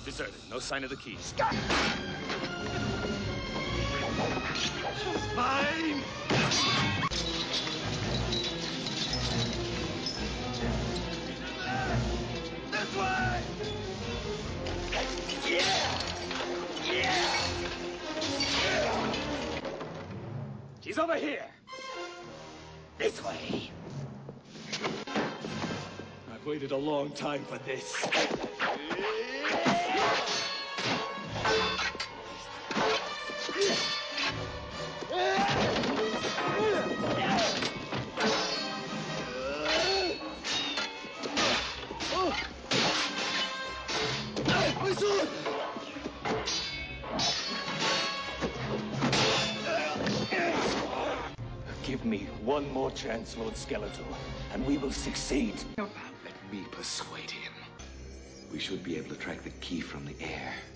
Deserted. No sign of the key. Mine! This way! Yeah! She's over here. This way. I've waited a long time for this. My sword! Give me one more chance, Lord Skeletor, and we will succeed. Let me persuade him. We should be able to track the key from the air.